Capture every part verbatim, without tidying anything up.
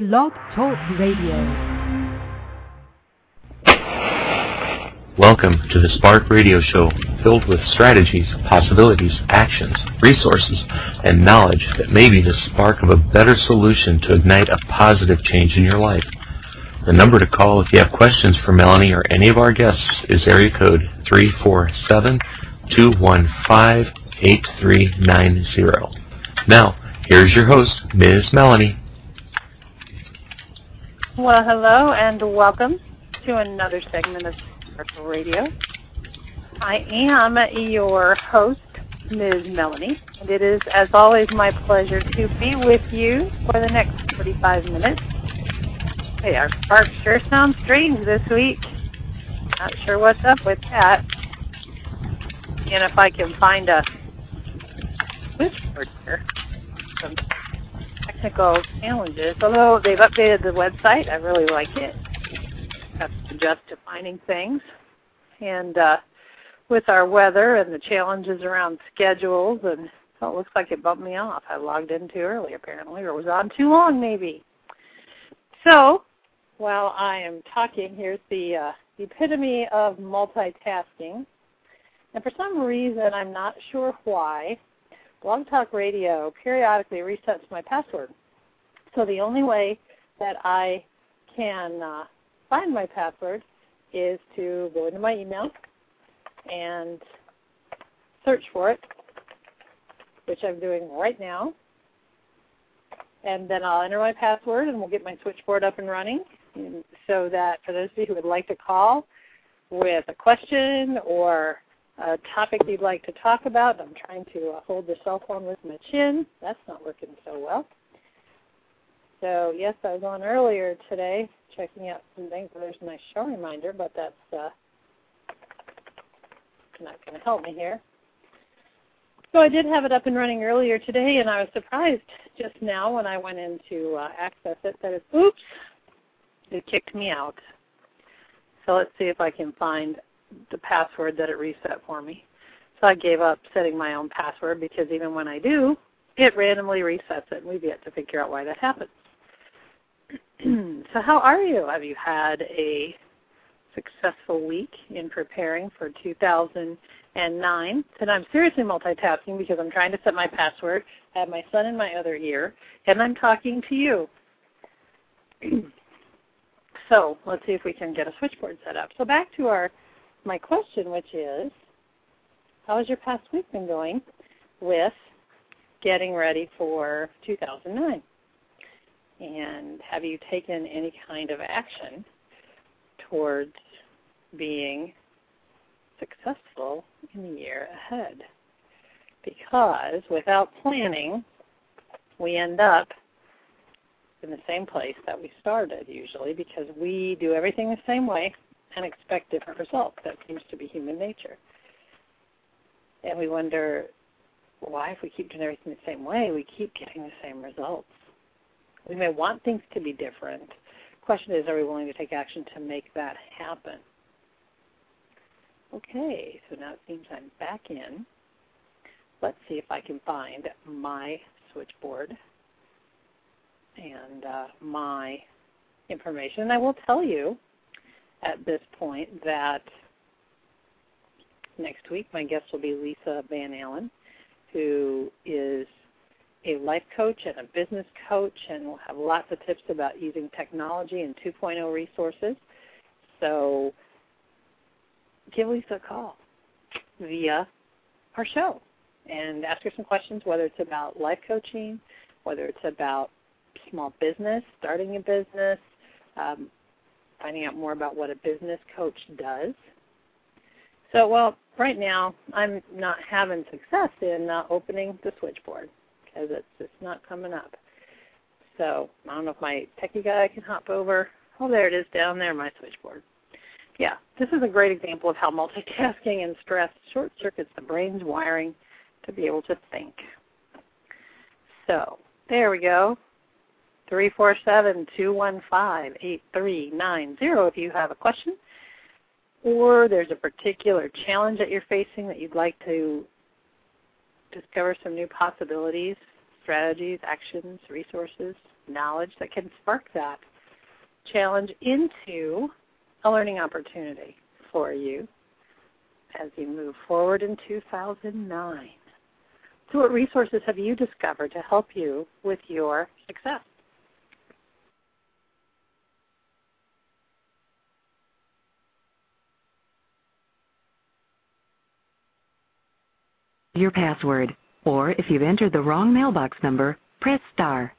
Blog Talk Radio. Welcome to the Spark Radio Show, filled with strategies, possibilities, actions, resources, and knowledge that may be the spark of a better solution to ignite a positive change in your life. The number to call if you have questions for Melanie or any of our guests is area code three four seven, two one five, eight three nine zero. Now, here's your host, Miz Melanie. Well, hello and welcome to another segment of Spark Radio. I am your host, Miz Melanie, and it is, as always, my pleasure to be with you for the next forty-five minutes. Hey, our spark sure sounds strange this week. Not sure what's up with that. And if I can find a switchboard here, some technical challenges. Although they've updated the website, I really like it. Have to adjust to finding things. And uh, with our weather and the challenges around schedules, and so it looks like it bumped me off. I logged in too early, apparently, or was on too long, maybe. So, while I am talking, here's the uh, epitome of multitasking. And for some reason, I'm not sure why, Blog Talk Radio periodically resets my password. So the only way that I can uh, find my password is to go into my email and search for it, which I'm doing right now. And then I'll enter my password, and we'll get my switchboard up and running, and so that for those of you who would like to call with a question or a topic you'd like to talk about. I'm trying to uh, hold the cell phone with my chin. That's not working so well. So, yes, I was on earlier today checking out some things. There's a nice show reminder, but that's uh, not going to help me here. So I did have it up and running earlier today, and I was surprised just now when I went in to uh, access it that it, oops, it kicked me out. So let's see if I can find the password that it reset for me. So I gave up setting my own password because even when I do, it randomly resets it, and we've yet to figure out why that happens. So how are you? Have you had a successful week in preparing for two thousand nine? And I'm seriously multitasking because I'm trying to set my password. I have my son in my other ear, and I'm talking to you. So let's see if we can get a switchboard set up. So back to our my question, which is, how has your past week been going with getting ready for two thousand nine? And have you taken any kind of action towards being successful in the year ahead? Because without planning, we end up in the same place that we started usually, because we do everything the same way and expect different results. That seems to be human nature. And we wonder why, if we keep doing everything the same way, we keep getting the same results. We may want things to be different. The question is, are we willing to take action to make that happen? Okay, so now it seems I'm back in. Let's see if I can find my switchboard and uh, my information. And I will tell you at this point that next week my guest will be Lisa Van Allen, who is a life coach and a business coach, and will have lots of tips about using technology and two point oh resources. So give Lisa a call via our show and ask her some questions, whether it's about life coaching, whether it's about small business, starting a business, um, finding out more about what a business coach does. So, well, right now I'm not having success in uh, opening the switchboard because it's just not coming up. So I don't know if my techie guy can hop over. Oh, there it is down there, my switchboard. Yeah, this is a great example of how multitasking and stress short-circuits the brain's wiring to be able to think. So there we go. three four seven, two one five, eight three nine zero if you have a question, or there's a particular challenge that you're facing that you'd like to discover some new possibilities, strategies, actions, resources, knowledge that can spark that challenge into a learning opportunity for you as you move forward in two thousand nine. So what resources have you discovered to help you with your success? Your password, or if you've entered the wrong mailbox number, press star.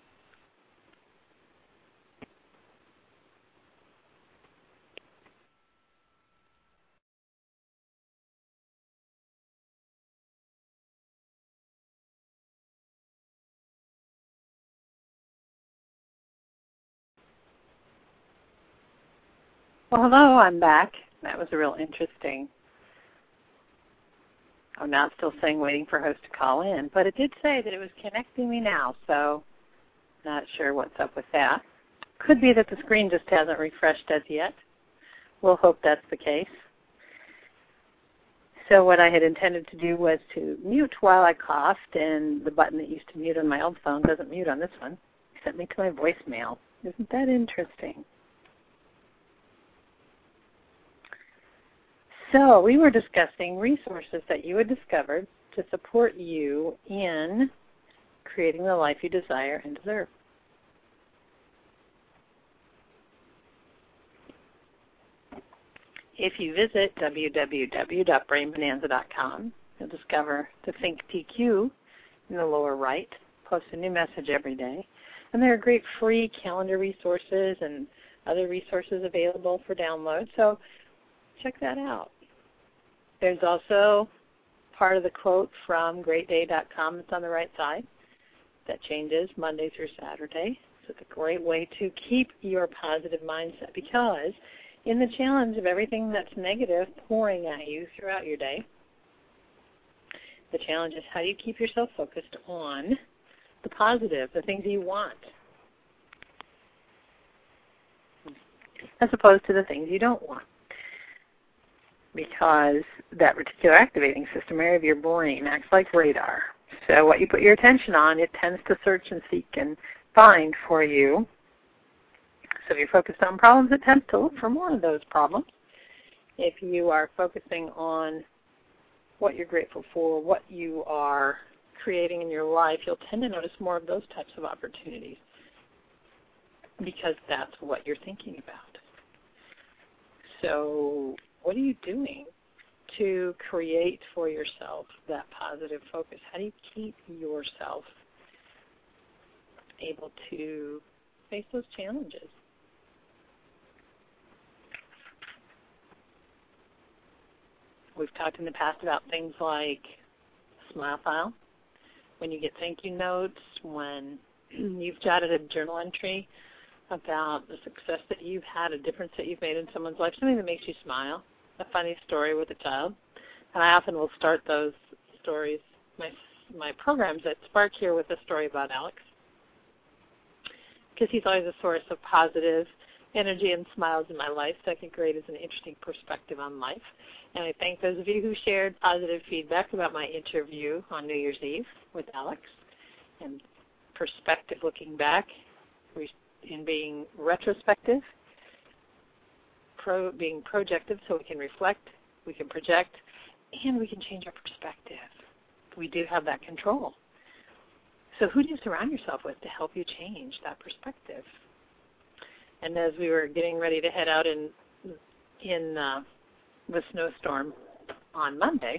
Well, hello, I'm back. That was a real interesting. I'm not still saying waiting for host to call in, but it did say that it was connecting me now, so not sure what's up with that. Could be that the screen just hasn't refreshed as yet. We'll hope that's the case. So what I had intended to do was to mute while I coughed, and the button that used to mute on my old phone doesn't mute on this one. It sent me to my voicemail. Isn't that interesting? So we were discussing resources that you had discovered to support you in creating the life you desire and deserve. If you visit w w w dot brain bonanza dot com, you'll discover the Think P Q in the lower right. Post a new message every day. And there are great free calendar resources and other resources available for download, so check that out. There's also part of the quote from great day dot com that's on the right side that changes Monday through Saturday. So it's a great way to keep your positive mindset, because in the challenge of everything that's negative pouring at you throughout your day, the challenge is how do you keep yourself focused on the positive, the things you want, as opposed to the things you don't want. Because that reticular activating system area of your brain acts like radar. So what you put your attention on, it tends to search and seek and find for you. So if you're focused on problems, it tends to look for more of those problems. If you are focusing on what you're grateful for, what you are creating in your life, you'll tend to notice more of those types of opportunities, because that's what you're thinking about. So what are you doing to create for yourself that positive focus? How do you keep yourself able to face those challenges? We've talked in the past about things like Smile File, when you get thank you notes, when you've jotted a journal entry about the success that you've had, a difference that you've made in someone's life, something that makes you smile, a funny story with a child. And I often will start those stories, my my programs at Spark here, with a story about Alex, because he's always a source of positive energy and smiles in my life, second grade is an interesting perspective on life. And I thank those of you who shared positive feedback about my interview on New Year's Eve with Alex, and perspective looking back, in being retrospective, pro, being projective, so we can reflect, we can project, and we can change our perspective. We do have that control. So who do you surround yourself with to help you change that perspective? And as we were getting ready to head out in in uh, the snowstorm on Monday,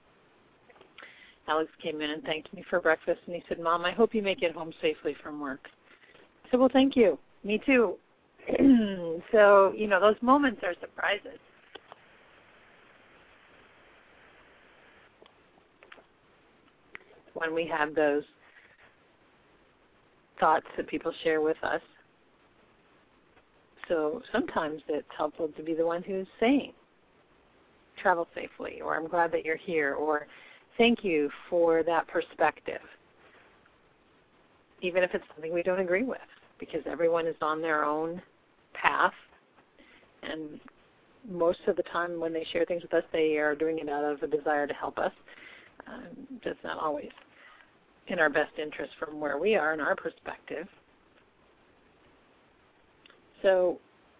Alex came in and thanked me for breakfast, and he said, "Mom, I hope you make it home safely from work." I said, "Well, thank you. Me too." So, you know, those moments are surprises. When we have those thoughts that people share with us. So sometimes it's helpful to be the one who's saying, travel safely, or I'm glad that you're here, or thank you for that perspective, even if it's something we don't agree with, because everyone is on their own path, and most of the time when they share things with us, they are doing it out of a desire to help us. Um, just not always in our best interest from where we are in our perspective. So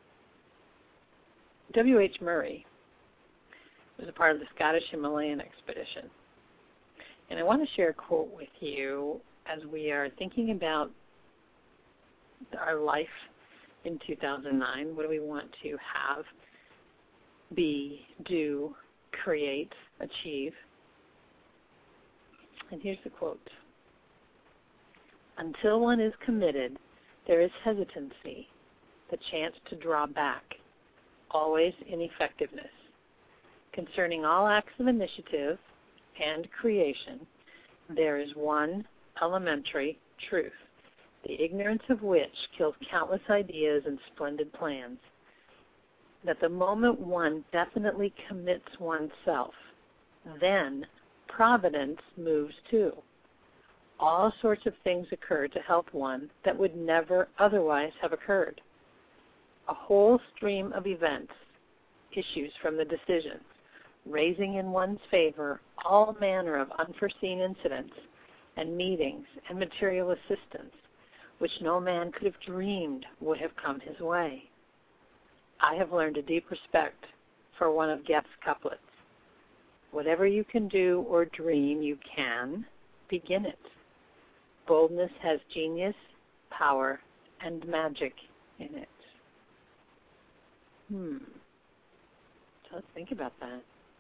W H Murray was a part of the Scottish Himalayan expedition. And I want to share a quote with you as we are thinking about our life in two thousand nine. What do we want to have, be, do, create, achieve? And here's the quote. Until one is committed, there is hesitancy, the chance to draw back, always ineffectiveness. Concerning all acts of initiative and creation, there is one elementary truth, the ignorance of which kills countless ideas and splendid plans, that the moment one definitely commits oneself, then providence moves too. All sorts of things occur to help one that would never otherwise have occurred. A whole stream of events issues from the decisions, raising in one's favor all manner of unforeseen incidents and meetings and material assistance, which no man could have dreamed would have come his way. I have learned a deep respect for one of Goethe's couplets. Whatever you can do or dream you can, begin it. Boldness has genius, power, and magic in it. Hmm. So let's think about that.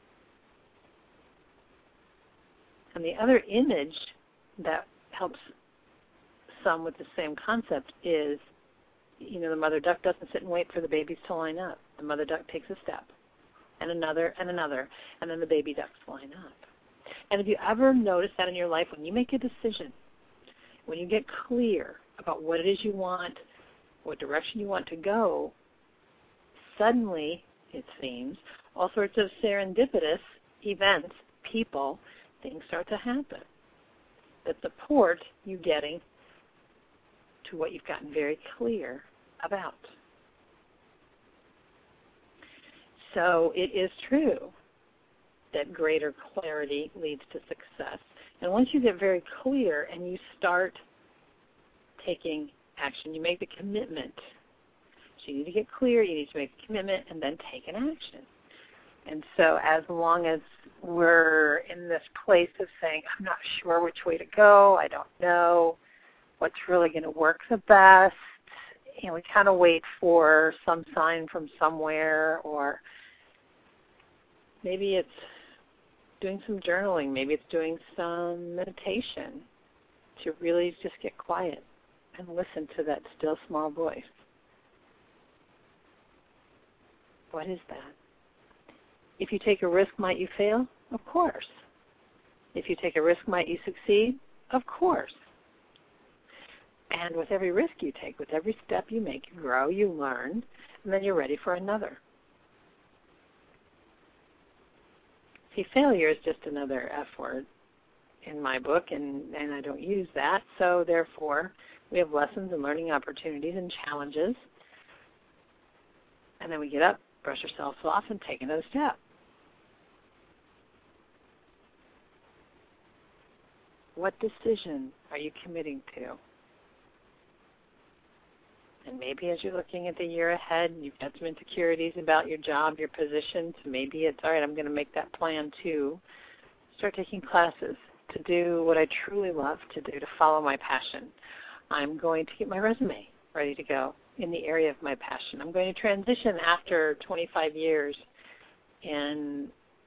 And the other image that helps some with the same concept is, you know, the mother duck doesn't sit and wait for the babies to line up. The mother duck takes a step, and another, and another, and then the baby ducks line up. And if you ever notice that in your life, when you make a decision, when you get clear about what it is you want, what direction you want to go, suddenly, it seems, all sorts of serendipitous events, people, things start to happen that support you getting to what you've gotten very clear about. So it is true that greater clarity leads to success. And once you get very clear and you start taking action, you make the commitment. So you need to get clear, you need to make a commitment, and then take an action. And so as long as we're in this place of saying, I'm not sure which way to go, I don't know what's really going to work the best, you know, we kind of wait for some sign from somewhere, or maybe it's doing some journaling, maybe it's doing some meditation to really just get quiet and listen to that still small voice. What is that? If you take a risk, might you fail? Of course. If you take a risk, might you succeed? Of course. And with every risk you take, with every step you make, you grow, you learn, and then you're ready for another. See, failure is just another F word in my book, and, and I don't use that. So therefore, we have lessons and learning opportunities and challenges. And then we get up, brush ourselves off, and take another step. What decision are you committing to? And maybe as you're looking at the year ahead, you've got some insecurities about your job, your position, so maybe it's, all right, I'm going to make that plan too. Start taking classes to do what I truly love to do, to follow my passion. I'm going to get my resume ready to go in the area of my passion. I'm going to transition after twenty-five years in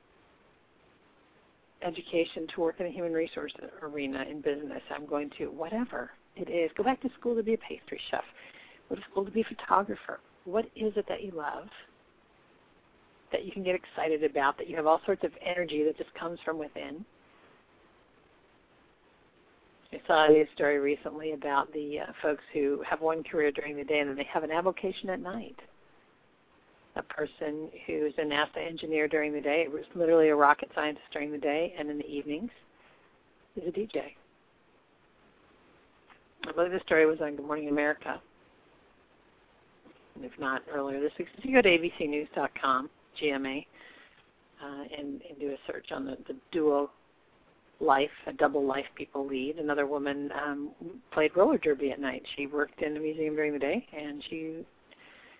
education to work in the human resource arena in business. I'm going to, whatever it is, go back to school to be a pastry chef. Go to school to be a photographer. What is it that you love, that you can get excited about, that you have all sorts of energy that just comes from within? I saw a story recently about the uh, folks who have one career during the day and then they have an avocation at night. A person who's a NASA engineer during the day, was literally a rocket scientist during the day, and in the evenings is a D J. I believe the story was on Good Morning America. And if not, earlier this week. So if you go to A B C news dot com, G M A, uh, and, and do a search on the, the dual life, a double life people lead. Another woman um, played roller derby at night. She worked in the museum during the day, and she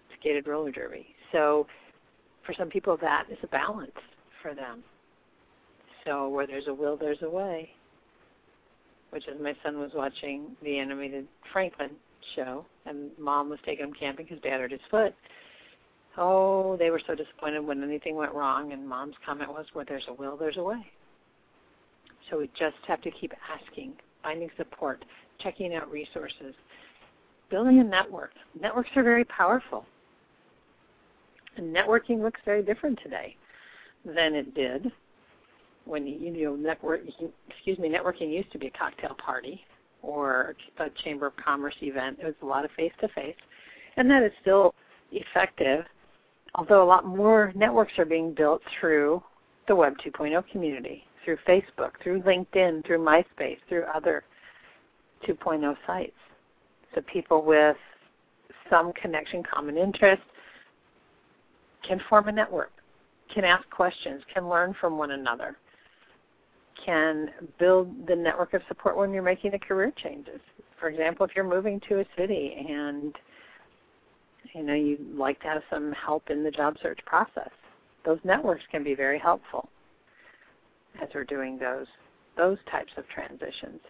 skated roller derby. So for some people, that is a balance for them. So where there's a will, there's a way, which is my son was watching the animated Franklin show, and Mom was taking him camping because Dad hurt his foot. Oh, they were so disappointed when anything went wrong, and Mom's comment was, where there's a will, there's a way. So we just have to keep asking, finding support, checking out resources, building a network. Networks are very powerful. And networking looks very different today than it did when, you know, network, excuse me, networking used to be a cocktail party or a Chamber of Commerce event. It was a lot of face-to-face, and that is still effective, although a lot more networks are being built through the Web two point oh community, through Facebook, through LinkedIn, through MySpace, through other two point oh sites. So people with some connection, common interest, can form a network, can ask questions, can learn from one another, can build the network of support when you're making the career changes. For example, if you're moving to a city and you know you'd like to have some help in the job search process, those networks can be very helpful as we're doing those those types of transitions.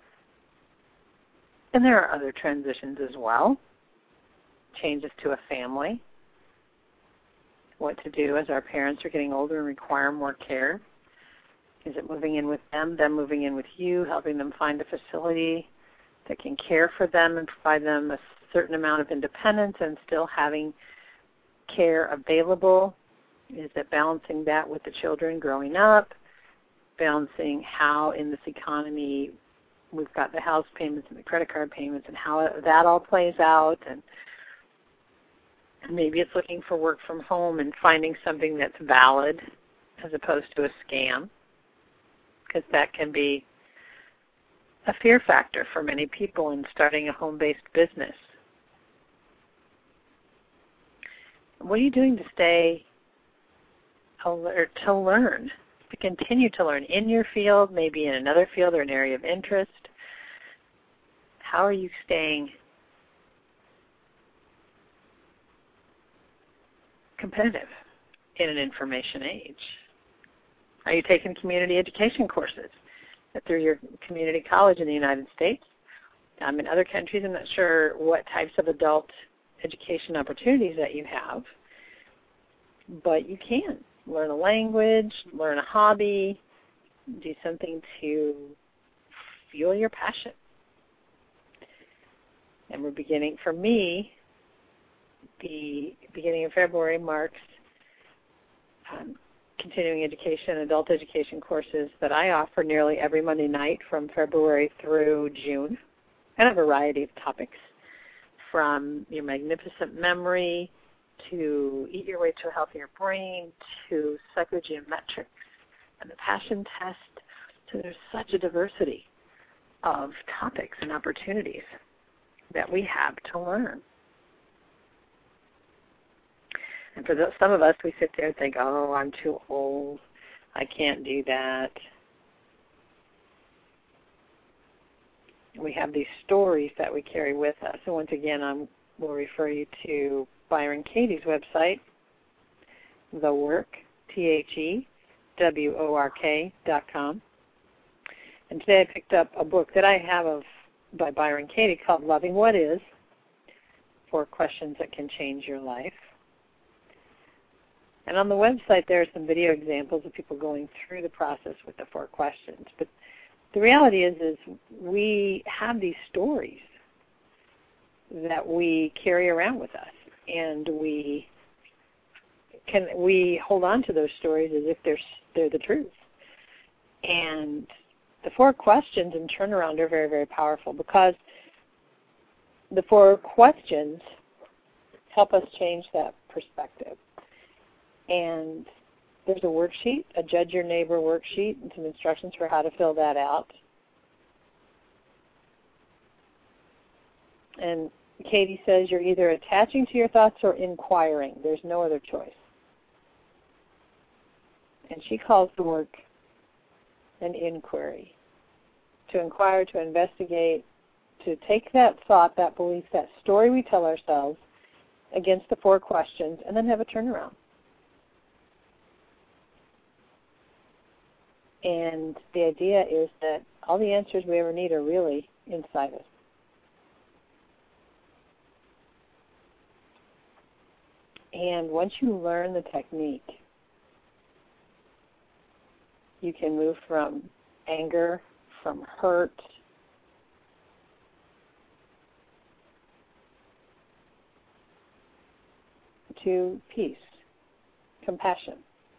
And there are other transitions as well, changes to a family, what to do as our parents are getting older and require more care. Is it moving in with them, them moving in with you, helping them find a facility that can care for them and provide them a certain amount of independence and still having care available? Is it balancing that with the children growing up, balancing how in this economy we've got the house payments and the credit card payments and how that all plays out, and maybe it's looking for work from home and finding something that's valid as opposed to a scam, because that can be a fear factor for many people in starting a home-based business. What are you doing to stay alert, to learn, to continue to learn in your field, maybe in another field or an area of interest? How are you staying competitive in an information age? Are you taking community education courses through your community college in the United States? Um, in other countries, I'm not sure what types of adult education opportunities that you have, but you can learn a language, learn a hobby, do something to fuel your passion. And we're beginning, for me, the beginning of February marks um, continuing education, adult education courses that I offer nearly every Monday night from February through June, and a variety of topics, from your magnificent memory to eat your way to a healthier brain to psychogeometrics and the passion test. So there's such a diversity of topics and opportunities that we have to learn. And for those, some of us, we sit there and think, oh, I'm too old. I can't do that. We have these stories that we carry with us. And once again, I will refer you to Byron Katie's website, The Work, T H E W O R K dot com. And today I picked up a book that I have of by Byron Katie called Loving What Is, Four Questions That Can Change Your Life. And on the website there are some video examples of people going through the process with the four questions. But the reality is, is we have these stories that we carry around with us, and we can we hold on to those stories as if they're they're the truth. And the four questions and turnaround are very, very powerful, because the four questions help us change that perspective. And there's a worksheet, a Judge Your Neighbor worksheet, and some instructions for how to fill that out. And Katie says you're either attaching to your thoughts or inquiring. There's no other choice. And she calls the work an inquiry. To inquire, to investigate, to take that thought, that belief, that story we tell ourselves, against the four questions, and then have a turnaround. And the idea is that all the answers we ever need are really inside us. And once you learn the technique, you can move from anger, from hurt, to peace, compassion.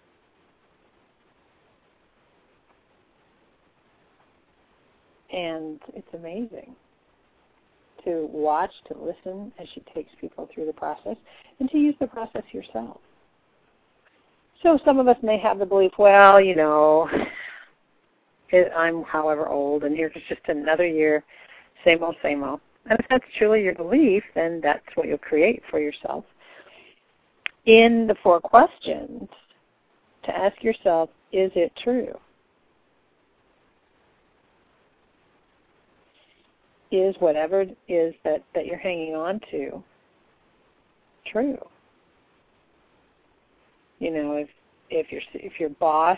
And it's amazing to watch, to listen as she takes people through the process, and to use the process yourself. So some of us may have the belief, well, you know, I'm however old, and here's just another year, same old, same old. And if that's truly your belief, then that's what you'll create for yourself. In the four questions, to ask yourself, is it true? Is whatever it is that, that you're hanging on to true? You know, if if your if your boss,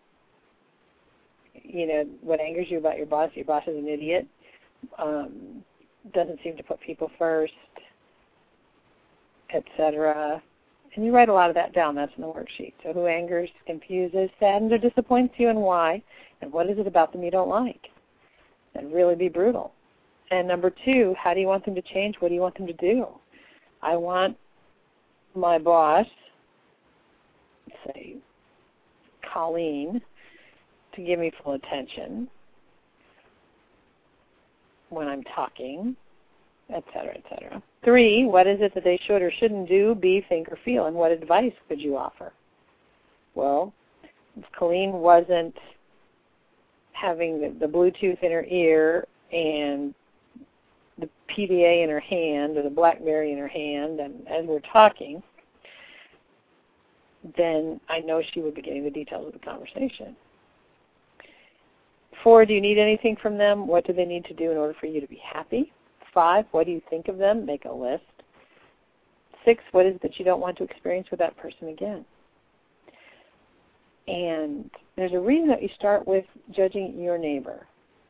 you know, what angers you about your boss, your boss is an idiot, um, doesn't seem to put people first, et cetera. And you write a lot of that down. That's in the worksheet. So who angers, confuses, saddens, or disappoints you, and why? And what is it about them you don't like? And really be brutal. And number two, how do you want them to change? What do you want them to do? I want my boss, say Colleen, to give me full attention when I'm talking, et cetera, et cetera. Three, what is it that they should or shouldn't do, be, think, or feel, and what advice could you offer? Well, if Colleen wasn't having the, the Bluetooth in her ear and the P D A in her hand or the BlackBerry in her hand, and as we're talking, then I know she would be getting the details of the conversation. Four, do you need anything from them? What do they need to do in order for you to be happy? Five, what do you think of them? Make a list. Six, what is it that you don't want to experience with that person again? And there's a reason that you start with judging your neighbor,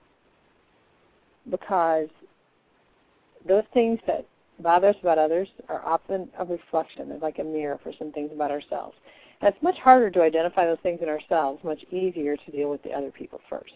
because those things that bother us about others are often a reflection. They're like a mirror for some things about ourselves. And it's much harder to identify those things in ourselves, much easier to deal with the other people first.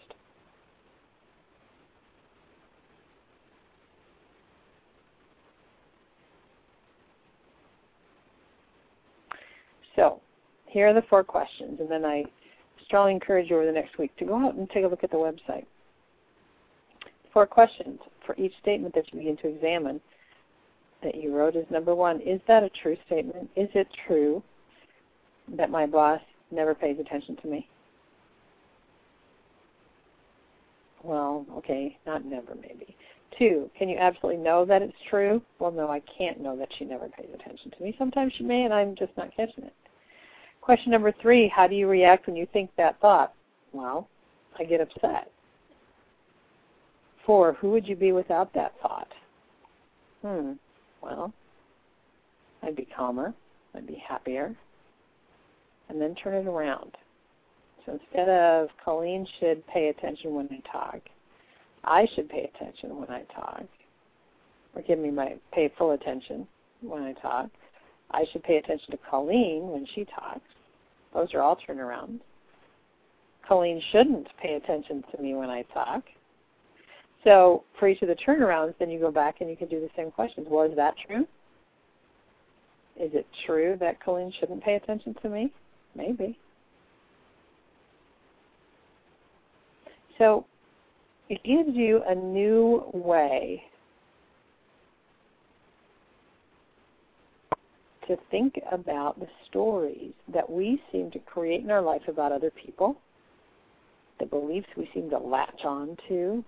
So here are the four questions, and then I strongly encourage you over the next week to go out and take a look at the website. Four questions for each statement that you begin to examine that you wrote is, number one, is that a true statement? Is it true that my boss never pays attention to me? Well, okay, not never maybe. Two, can you absolutely know that it's true? Well, no, I can't know that she never pays attention to me. Sometimes she may, and I'm just not catching it. Question number three, how do you react when you think that thought? Well, I get upset. Four, who would you be without that thought? Hmm, well, I'd be calmer, I'd be happier, and then turn it around. So instead of Colleen should pay attention when I talk, I should pay attention when I talk, or give me my pay full attention when I talk. I should pay attention to Colleen when she talks. Those are all turnarounds. Colleen shouldn't pay attention to me when I talk. So for each of the turnarounds, then you go back and you can do the same questions. Well, is that true? Is it true that Colleen shouldn't pay attention to me? Maybe. So it gives you a new way to think about the stories that we seem to create in our life about other people, the beliefs we seem to latch on to.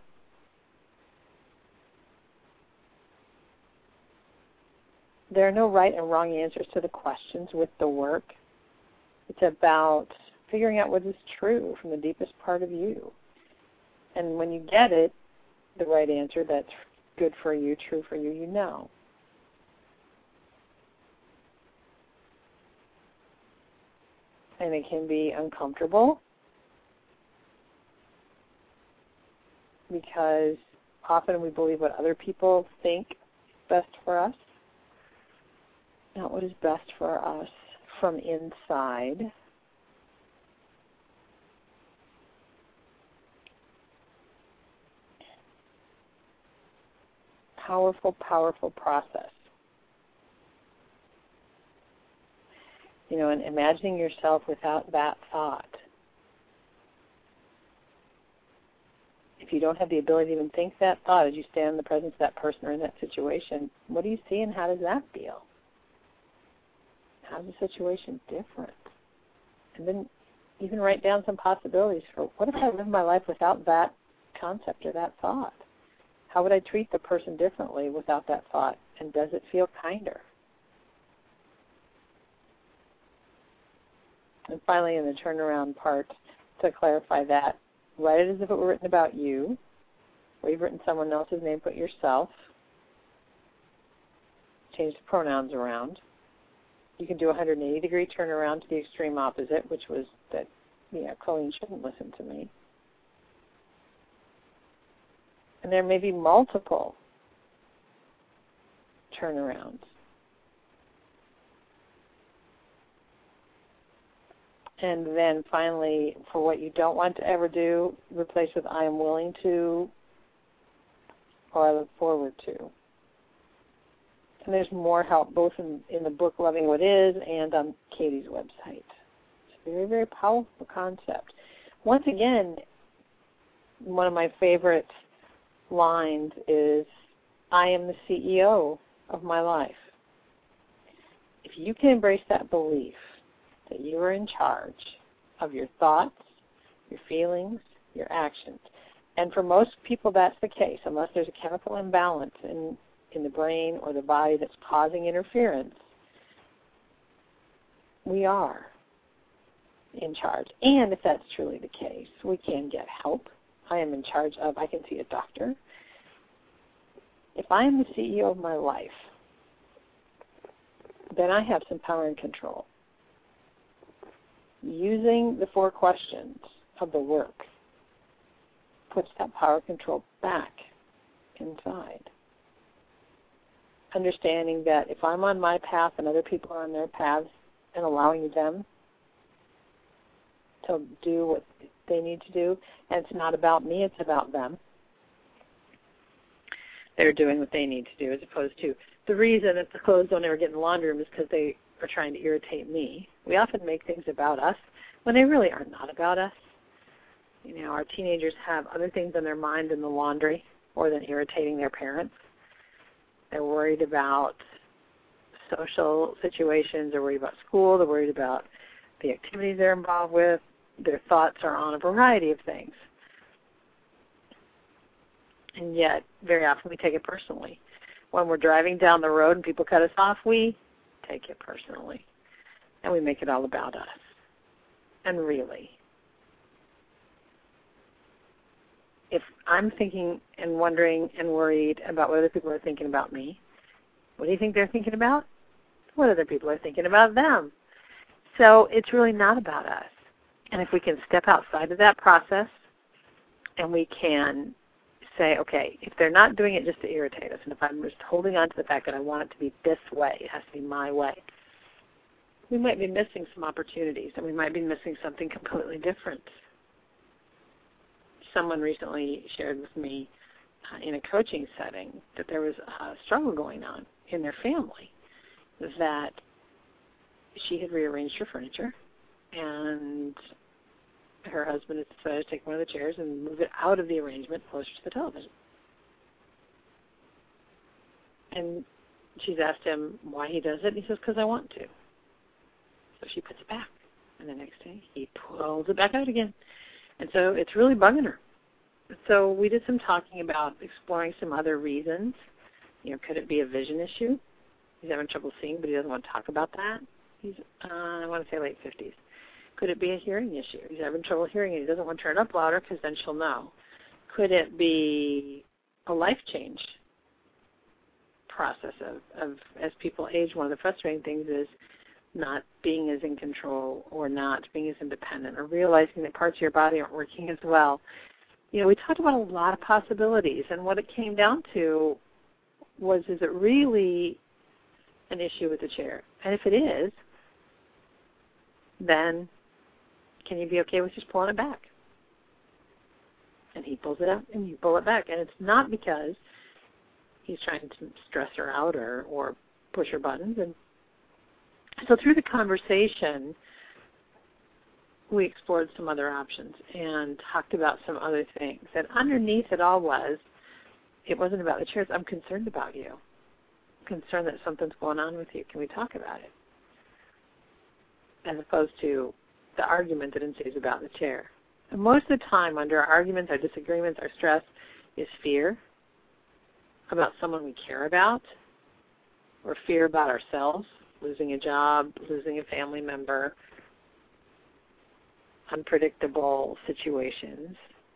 There are no right and wrong answers to the questions with the work. It's about figuring out what is true from the deepest part of you. And when you get it, the right answer that's good for you, true for you, you know. and it can be uncomfortable because often we believe what other people think is best for us, not what is best for us from inside. Powerful, powerful process. You know, and imagining yourself without that thought. If you don't have the ability to even think that thought as you stand in the presence of that person or in that situation, what do you see and how does that feel? How's the situation different? And then even write down some possibilities for what if I live my life without that concept or that thought? How would I treat the person differently without that thought? And does it feel kinder? And finally, in the turnaround part, to clarify that, write it as if it were written about you, or you've written someone else's name, put yourself. Change the pronouns around. You can do a one hundred eighty degree turnaround to the extreme opposite, which was that, yeah, Colleen shouldn't listen to me. And there may be multiple turnarounds. And then finally, for what you don't want to ever do, replace with I am willing to, or I look forward to. And there's more help both in, in the book Loving What Is and on Katie's website. It's a very, very powerful concept. Once again, one of my favorite lines is, I am the C E O of my life. If you can embrace that belief that you are in charge of your thoughts, your feelings, your actions, and for most people that's the case, unless there's a chemical imbalance in, in the brain or the body that's causing interference, we are in charge. And if that's truly the case, we can get help. I am in charge of, I can see a doctor. If I am the C E O of my life, then I have some power and control. Using the four questions of the work puts that power control back inside. Understanding that if I'm on my path and other people are on their paths, and allowing them to do what they need to do, and it's not about me, it's about them. They're doing what they need to do, as opposed to the reason that the clothes don't ever get in the laundry room is because they are trying to irritate me. We often make things about us when they really are not about us. You know, our teenagers have other things in their mind than the laundry or than irritating their parents. They're worried about social situations, they're worried about school, they're worried about the activities they're involved with. Their thoughts are on a variety of things. And yet, very often we take it personally. When we're driving down the road and people cut us off, we take it personally. And we make it all about us. And really, if I'm thinking and wondering and worried about what other people are thinking about me, what do you think they're thinking about? What other people are thinking about them. So it's really not about us. And if we can step outside of that process and we can say, okay, if they're not doing it just to irritate us, and if I'm just holding on to the fact that I want it to be this way, it has to be my way, we might be missing some opportunities, and we might be missing something completely different. Someone recently shared with me uh, in a coaching setting that there was a struggle going on in their family, that she had rearranged her furniture, and her husband had decided to take one of the chairs and move it out of the arrangement closer to the television. And she's asked him why he does it, and he says, because I want to. So she puts it back. And the next day, he pulls it back out again. And so it's really bugging her. So we did some talking about exploring some other reasons. You know, could it be a vision issue? He's having trouble seeing, but he doesn't want to talk about that. He's, uh, I want to say late fifties. Could it be a hearing issue? He's having trouble hearing and he doesn't want to turn it up louder because then she'll know. Could it be a life change process of, of as people age? One of the frustrating things is not being as in control or not being as independent or realizing that parts of your body aren't working as well. You know, we talked about a lot of possibilities, and what it came down to was, is it really an issue with the chair? And if it is, then can you be okay with just pulling it back? And he pulls it out, and you pull it back. And it's not because he's trying to stress her out or, or push her buttons. And so through the conversation, we explored some other options and talked about some other things. And underneath it all was, it wasn't about the chairs. I'm concerned about you. I'm concerned that something's going on with you. Can we talk about it? As opposed to the argument that ensues about the chair. And most of the time, under our arguments, our disagreements, our stress, is fear about someone we care about, or fear about ourselves, losing a job, losing a family member, unpredictable situations.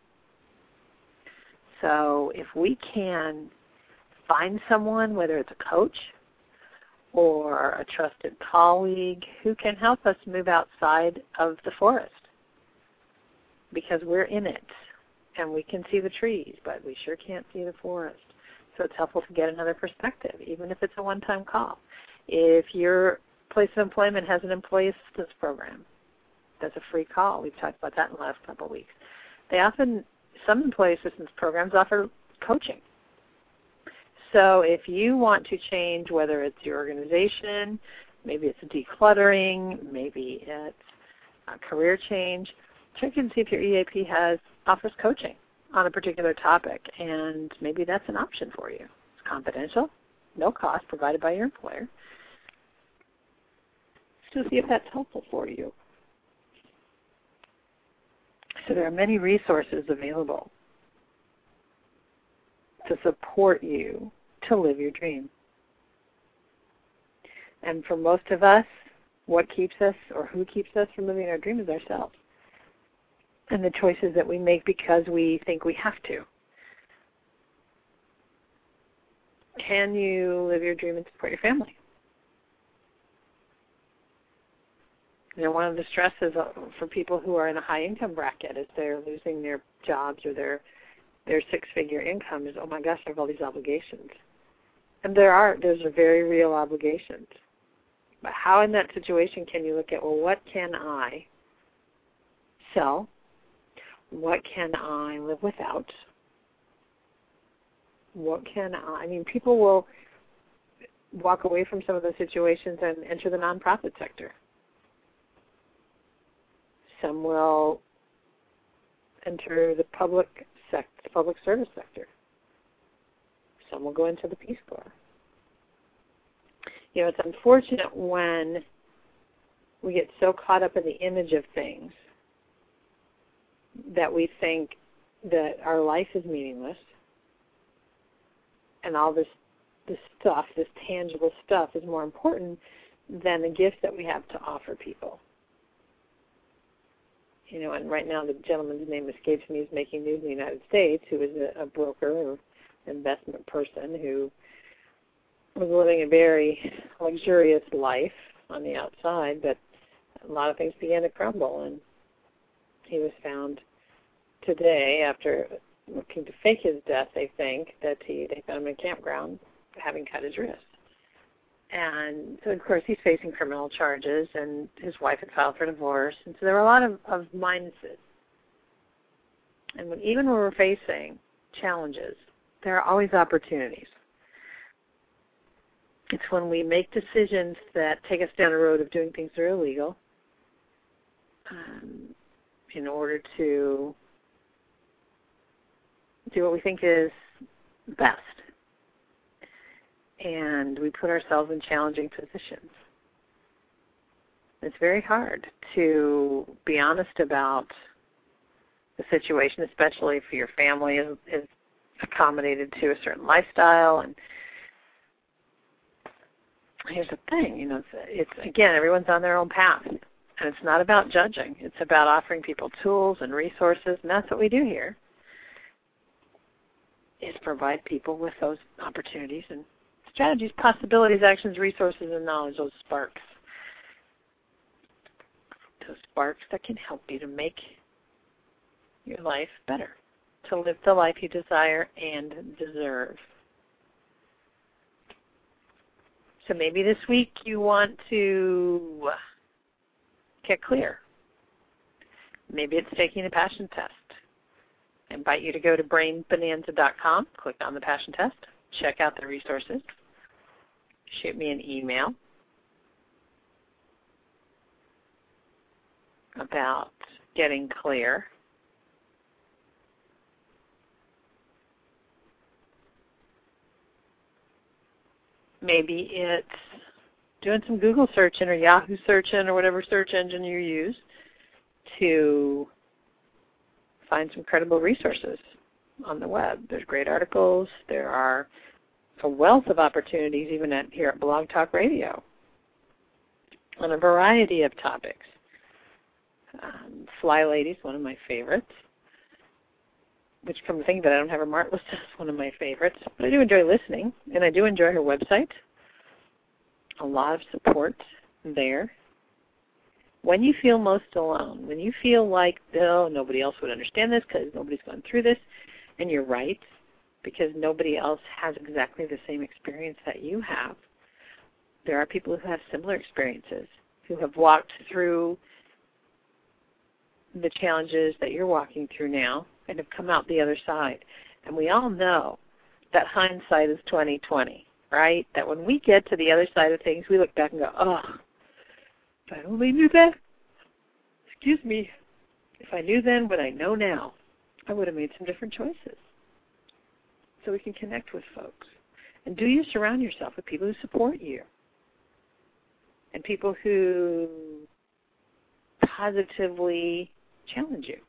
So if we can find someone, whether it's a coach or a trusted colleague, who can help us move outside of the forest, because we're in it and we can see the trees, but we sure can't see the forest. So it's helpful to get another perspective, even if it's a one-time call. If your place of employment has an employee assistance program, that's a free call. We've talked about that in the last couple of weeks. They often, some employee assistance programs offer coaching. So if you want to change, whether it's your organization, maybe it's decluttering, maybe it's a career change, check and see if your E A P has offers coaching on a particular topic, and maybe that's an option for you. It's confidential, no cost, provided by your employer. So see if that's helpful for you. So there are many resources available to support you to live your dream. And for most of us, what keeps us or who keeps us from living our dream is ourselves, and the choices that we make because we think we have to. Can you live your dream and support your family? You know, one of the stresses for people who are in a high-income bracket is they're losing their jobs or their their six-figure income is, oh my gosh, I have all these obligations. And there are, those are very real obligations. But how in that situation can you look at, well, what can I sell? What can I live without? What can I, I mean, people will walk away from some of those situations and enter the nonprofit sector. Some will enter the public sector, public service sector. Some will go into the Peace Corps. You know, it's unfortunate when we get so caught up in the image of things that we think that our life is meaningless and all this this stuff, this tangible stuff, is more important than the gifts that we have to offer people. You know, and right now the gentleman's name escapes me, who's making news in the United States, who is a, a broker or investment person who was living a very luxurious life on the outside, but a lot of things began to crumble, and he was found today, after looking to fake his death, they think, that he they found him in a campground having cut his wrist. And so, of course, he's facing criminal charges, and his wife had filed for divorce. And so there were a lot of, of minuses. And when, even when we're facing challenges, there are always opportunities. It's when we make decisions that take us down a road of doing things that are illegal um, in order to do what we think is best. And we put ourselves in challenging positions. It's very hard to be honest about the situation, especially if your family is, is accommodated to a certain lifestyle. And here's the thing, you know, it's, it's again, everyone's on their own path. And it's not about judging. It's about offering people tools and resources, and that's what we do here, is provide people with those opportunities and strategies, possibilities, actions, resources, and knowledge, those sparks. those sparks that can help you to make your life better, to live the life you desire and deserve. So maybe this week you want to get clear. Maybe it's taking a passion test. I invite you to go to brain bonanza dot com, click on the passion test, check out the resources, shoot me an email about getting clear. Maybe it's doing some Google searching or Yahoo searching or whatever search engine you use to find some credible resources on the web. There's great articles. There are a wealth of opportunities even at, here at Blog Talk Radio on a variety of topics. Um, Fly Ladies, one of my favorites, which come to think that I don't have her marked list as one of my favorites. But I do enjoy listening, and I do enjoy her website. A lot of support there. When you feel most alone, when you feel like, oh, nobody else would understand this because nobody's gone through this, and you're right, because nobody else has exactly the same experience that you have. There are people who have similar experiences, who have walked through the challenges that you're walking through now and have come out the other side. And we all know that hindsight is twenty twenty, right? That when we get to the other side of things, we look back and go, oh, if I only knew that, excuse me, if I knew then what I know now, I would have made some different choices. So we can connect with folks. And do you surround yourself with people who support you and people who positively challenge you?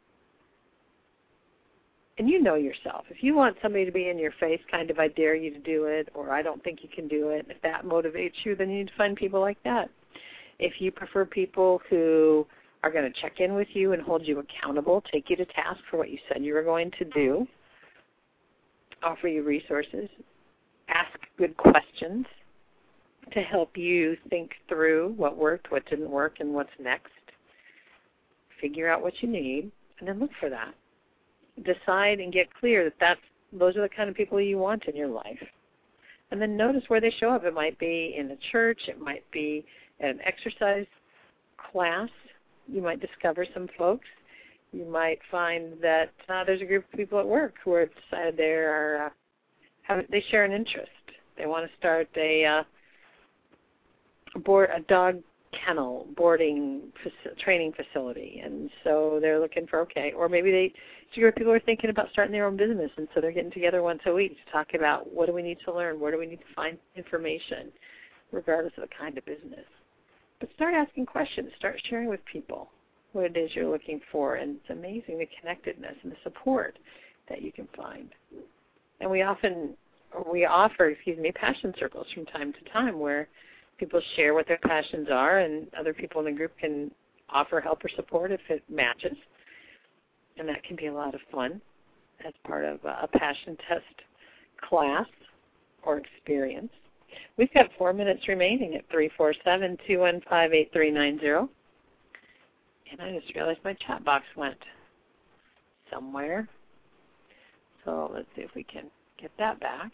And you know yourself. If you want somebody to be in your face, kind of, I dare you to do it, or I don't think you can do it, if that motivates you, then you need to find people like that. If you prefer people who are going to check in with you and hold you accountable, take you to task for what you said you were going to do, offer you resources, ask good questions to help you think through what worked, what didn't work, and what's next, figure out what you need, and then look for that. Decide and get clear that that's, those are the kind of people you want in your life. And then notice where they show up. It might be in a church. It might be at an exercise class. You might discover some folks. You might find that uh, there's a group of people at work who are decided they are uh, have, they share an interest. They want to start a uh, a, board, a dog kennel boarding faci- training facility, and so they're looking for okay, or maybe they it's a group of people who are thinking about starting their own business, and so they're getting together once a week to talk about what do we need to learn, where do we need to find information, regardless of the kind of business. But start asking questions, start sharing with people what it is you're looking for, and it's amazing the connectedness and the support that you can find. And we often we offer, excuse me, passion circles from time to time where people share what their passions are, and other people in the group can offer help or support if it matches. And that can be a lot of fun as part of a passion test class or experience. We've got four minutes remaining at three four seven, two one five, eight three nine zero. And I just realized my chat box went somewhere. So let's see if we can get that back.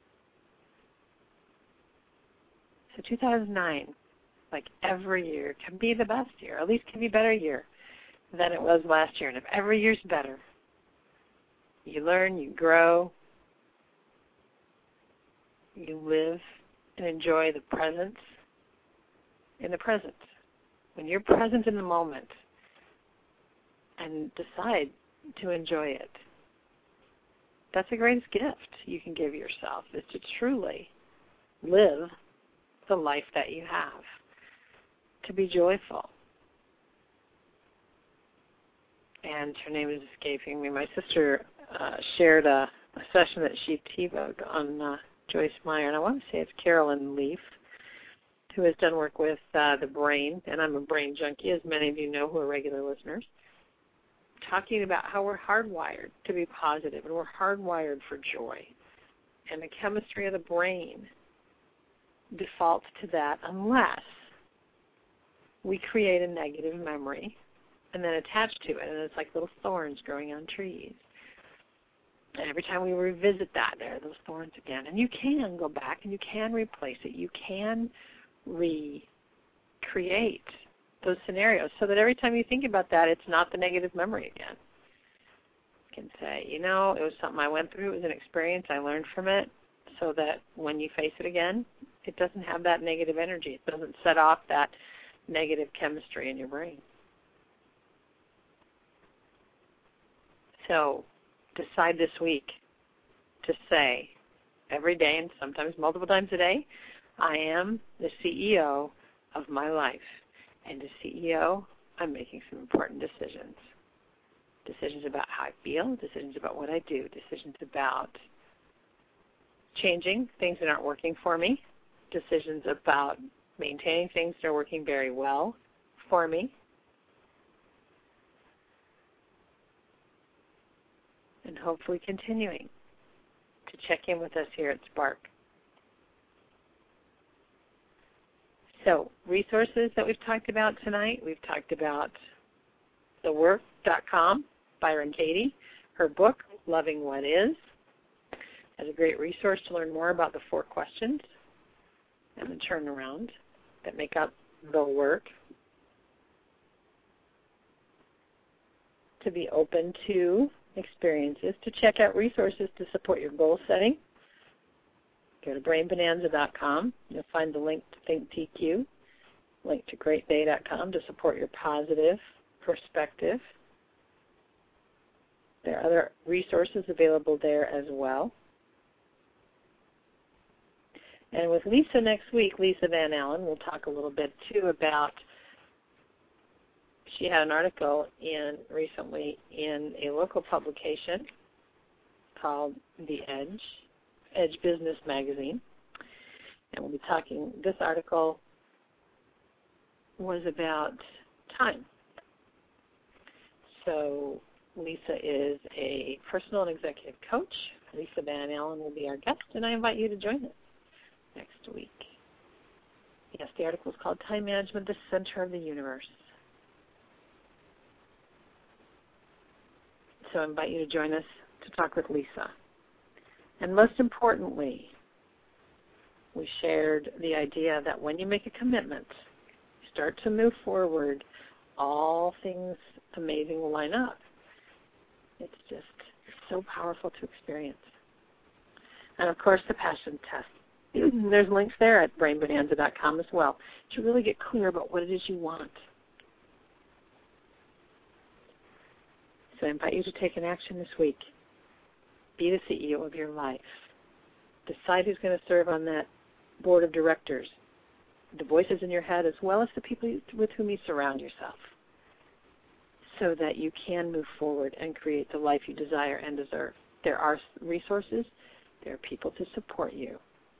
So two thousand nine, like every year, can be the best year, at least can be a better year than it was last year. And if every year's better, you learn, you grow, you live and enjoy the presence in the present. When you're present in the moment and decide to enjoy it, that's the greatest gift you can give yourself, is to truly live the life that you have, to be joyful. And her name is escaping me. My sister uh, shared a, a session that she TiVoed on uh, Joyce Meyer, and I want to say it's Carolyn Leaf, who has done work with uh, the brain, and I'm a brain junkie, as many of you know who are regular listeners, talking about how we're hardwired to be positive, and we're hardwired for joy. And the chemistry of the brain defaults to that unless we create a negative memory and then attach to it, and it's like little thorns growing on trees. And every time we revisit that, there are those thorns again. And you can go back and you can replace it. You can recreate those scenarios so that every time you think about that, it's not the negative memory again. You can say, you know, it was something I went through. It was an experience. I learned from it, so that when you face it again, it doesn't have that negative energy. It doesn't set off that negative chemistry in your brain. So decide this week to say every day, and sometimes multiple times a day, I am the C E O of my life. And as C E O, I'm making some important decisions. Decisions about how I feel, decisions about what I do, decisions about changing things that aren't working for me, decisions about maintaining things that are working very well for me, and hopefully continuing to check in with us here at Spark. So, resources that we've talked about tonight, we've talked about the work dot com, Byron Katie, her book, Loving What Is, as a great resource to learn more about the four questions and the turnaround that make up the work. To be open to experiences, to check out resources to support your goal setting. Go to brain bonanza dot com. You'll find the link to Think T Q, link to great day dot com to support your positive perspective. There are other resources available there as well. And with Lisa next week, Lisa Van Allen, we'll talk a little bit too about, she had an article in recently in a local publication called The Edge, Edge Business Magazine. And we'll be talking, this article was about time. So Lisa is a personal and executive coach. Lisa Van Allen will be our guest, and I invite you to join us next week. Yes, the article is called Time Management, the Center of the Universe. So I invite you to join us to talk with Lisa. And most importantly, we shared the idea that when you make a commitment, you start to move forward, all things amazing will line up. It's just so powerful to experience. And of course, the passion test. There's links there at brain bonanza dot com as well to really get clear about what it is you want. So I invite you to take an action this week. Be the C E O of your life. Decide who's going to serve on that board of directors, the voices in your head as well as the people with whom you surround yourself, so that you can move forward and create the life you desire and deserve. There are resources. There are people to support you.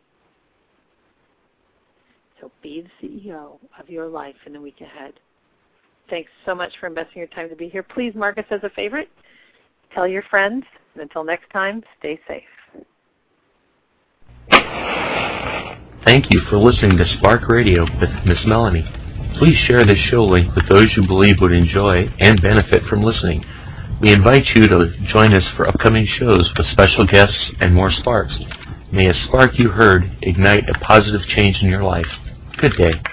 So be the C E O of your life in the week ahead. Thanks so much for investing your time to be here. Please mark us as a favorite. Tell your friends. And until next time, stay safe. Thank you for listening to Spark Radio with Miss Melanie. Please share this show link with those you believe would enjoy and benefit from listening. We invite you to join us for upcoming shows with special guests and more sparks. May a spark you heard ignite a positive change in your life. Good day.